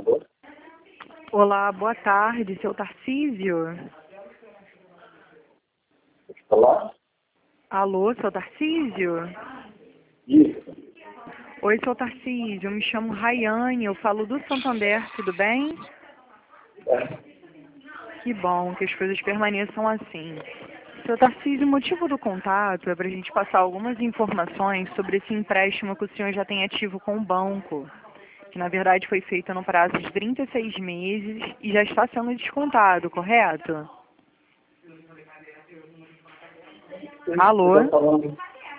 Alô? Olá, boa tarde, seu Tarcísio. Pode falar? Alô, seu Tarcísio? Isso. Oi, seu Tarcísio, eu me chamo Rayane, eu falo do Santander, tudo bem? É. Que bom que as coisas permaneçam assim. Seu Tarcísio, o motivo do contato é para a gente passar algumas informações sobre esse empréstimo que o senhor já tem ativo com o banco, que na verdade foi feito no prazo de 36 meses e já está sendo descontado, correto? Você Alô? está falando...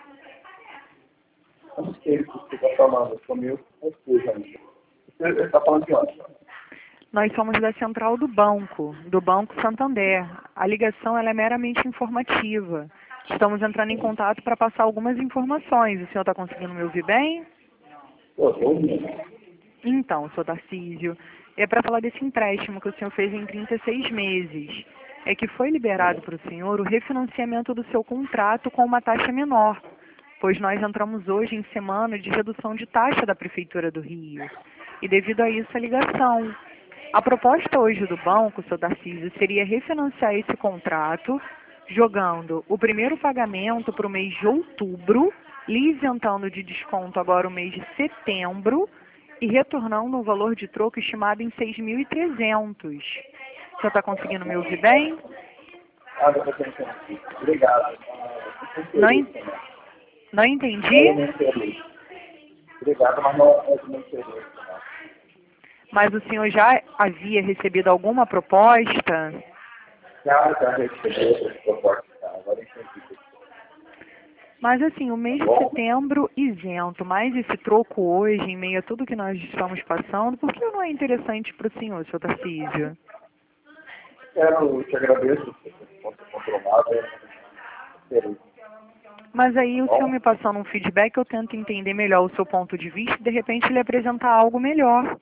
Eu não sei o que você está falando, eu sou meio confuso ainda. Você está falando de onde? Nós somos da central do Banco Santander. A ligação ela é meramente informativa. Estamos entrando em contato para passar algumas informações. O senhor está conseguindo me ouvir bem? Eu estou ouvindo. Então, senhor Tarcísio, é para falar desse empréstimo que o senhor fez em 36 meses. É que foi liberado para o senhor o refinanciamento do seu contrato com uma taxa menor, pois nós entramos hoje em semana de redução de taxa da Prefeitura do Rio. E devido a isso, a ligação. A proposta hoje do banco, seu Tarcísio, seria refinanciar esse contrato, jogando o primeiro pagamento para o mês de outubro, lhe isentando de desconto agora o mês de setembro e retornando um valor de troco estimado em 6.300. O senhor está conseguindo me ouvir bem? Ah, eu estou entendi. Obrigado. Não, Interesse, né? não Não é entendi, do meu interesse. Obrigado, mas não é do meu interesse, não. mas o senhor já havia recebido alguma proposta? Já recebi essa proposta, tá? Agora eu entendi. Mas assim, o mês Tá de bom? setembro isento, mais esse troco hoje, em meio a tudo que nós estamos passando, por que não é interessante para o senhor, seu Tarcísio? Eu te agradeço por você controlado. Interesse. Mas aí Tá o senhor bom? me passando um feedback, eu tento entender melhor o seu ponto de vista e de repente lhe apresentar algo melhor.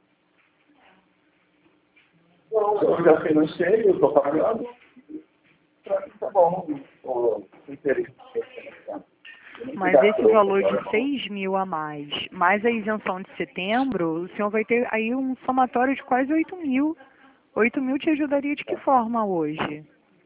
Não, eu já financei, eu estou pagando. Pra mim tá bom. O interesse que você tem. Eu não Mas tirar esse troco valor de agora, não. 6.000 a mais a isenção de setembro, o senhor vai ter aí um somatório de quase 8.000. 8.000 te ajudaria de que forma hoje?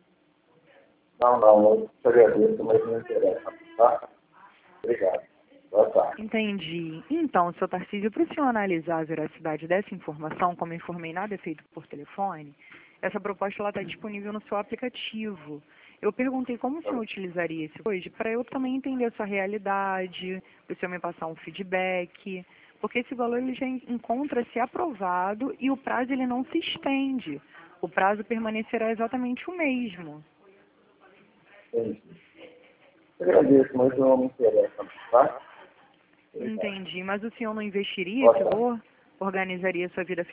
Não, eu te agradeço, mas não interessa, tá? Obrigado. Boa tarde. Entendi. Então, seu Tarcísio, para o senhor analisar a veracidade dessa informação, como eu informei, nada é feito por telefone, essa proposta está disponível no seu aplicativo. Eu perguntei como o senhor utilizaria esse hoje, para eu também entender a sua realidade, para o senhor me passar um feedback, porque esse valor ele já encontra-se aprovado e o prazo ele não se estende. O prazo permanecerá exatamente o mesmo. Entendi. Eu agradeço, mas não me interessa, tá? Obrigado. Entendi. Mas o senhor não investiria Boa esse tarde. valor? Organizaria sua vida